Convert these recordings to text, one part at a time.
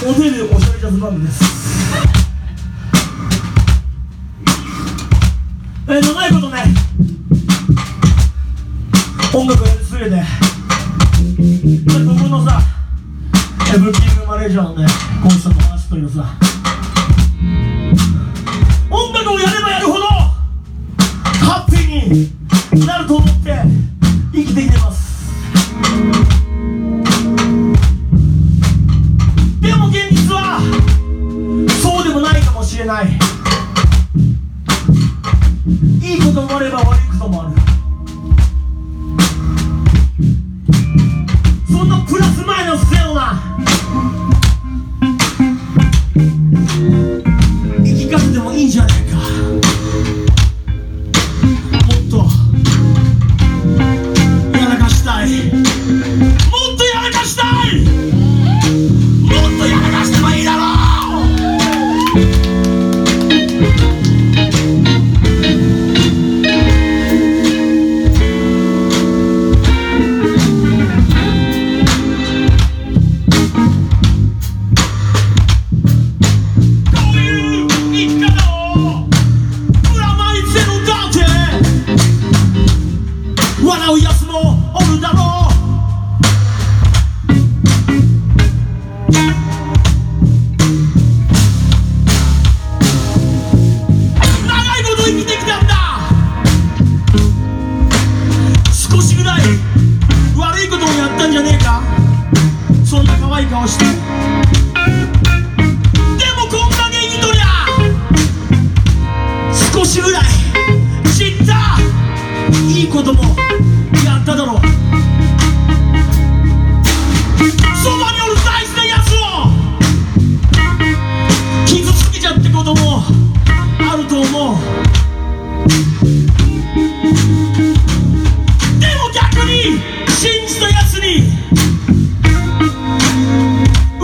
モテるおしゃれジャズバンドです。長いことね音楽やり続けて、僕のさブッキングマネージャーのねコンさんの話というさ、音楽をやればやるほどハッピーになると思って生きてきてます。でも現実はそうでもないかもしれない。いいこともあれば悪いこともある。そんなプラスマイナスゼロな生き方でもいいんじゃないか。もっとやらかしたい、もっとやらかしたい、もっとやらかしてもいいだろう。笑うやつもおるだろう。長いこと生きてきたんだ。少しぐらい悪いことをやったんじゃねえか。そんな可愛い顔して。でもこんだけ生きとりゃ少しぐらい知ったいいこともやっただろう。そばにおる大事なやつを傷つけちゃってこともあると思う。でも逆に信じたやつに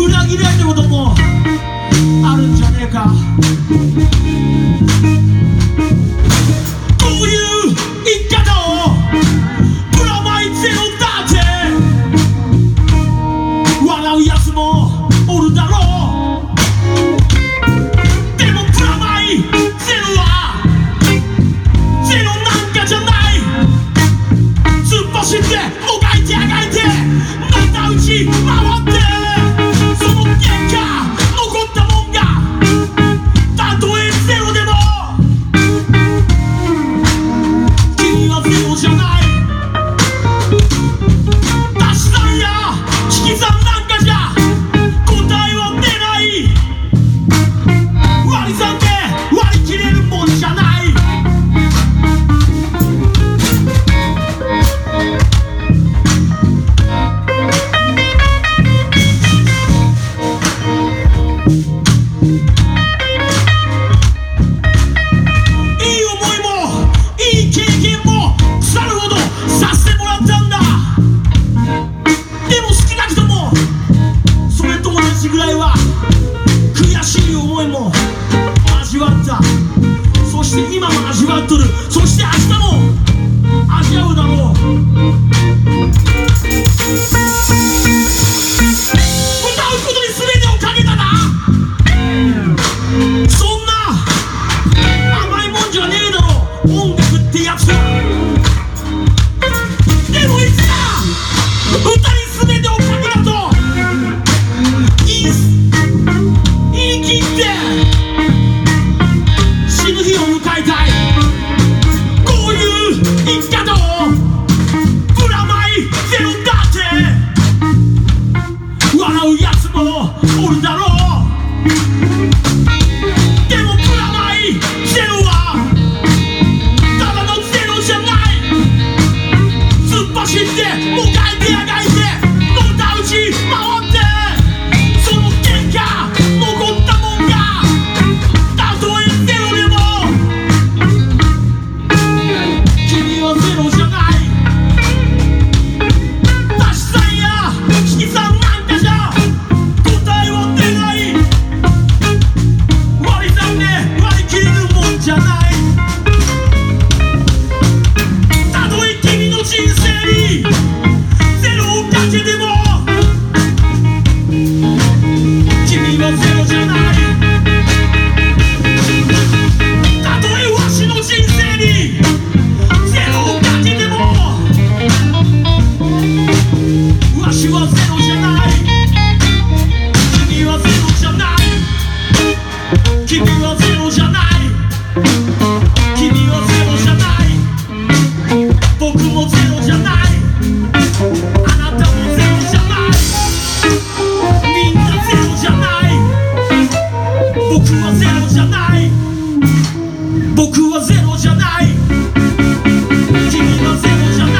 はゼロじゃない。君はゼロじゃない。君はゼロじゃない。君はゼロじゃない。僕もゼロじゃない。あなたもゼロじゃない。みんなゼロじゃない。僕はゼロじゃない。僕はゼロじゃない。君はゼロじゃない。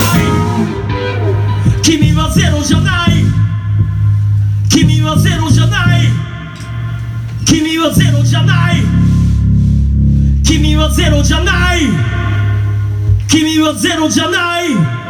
君はゼロじゃない。君はゼロじゃない。君はゼロじゃない。君はゼロじゃない。君はゼロじゃない。